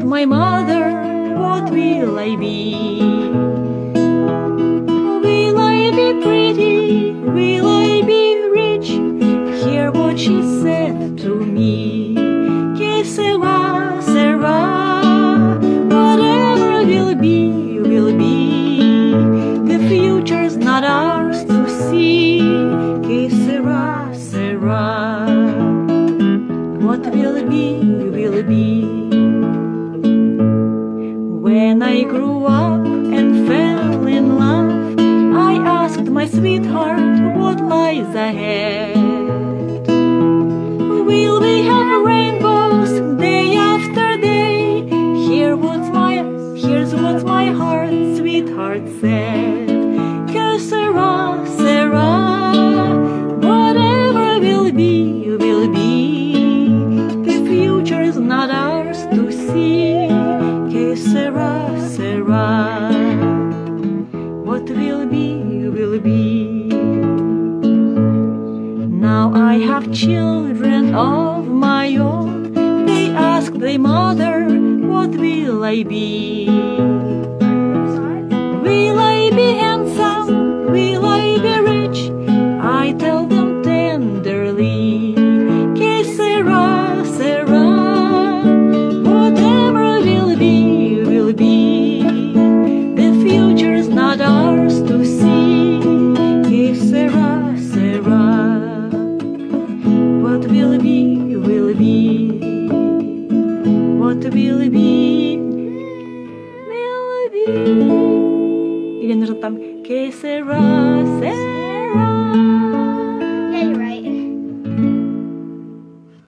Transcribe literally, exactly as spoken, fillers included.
my mother, what will I be? Will I be pretty? Will I be rich? Hear what she said to me. Que sera, sera, whatever will be, will be. The future's not ours to see. Que sera, sera, what will be, will be. When I grew up and fell in love, I asked my sweetheart what lies ahead. Will we have rainbows day after day? Here what's my, here's what my heart, sweetheart said. Que sera, sera, whatever will be, will be. The future's not ours to see. Que sera, sera, what will be, will be. Now I have children of my own. They ask their mother, what will I be? Will I be handsome? Will I be rich? I tell them tenderly. Que sera, sera, whatever will be, will be. The future's not ours to see. Que sera, sera, what will be, will be. What will be, will be. Или нужно там que sera, sera.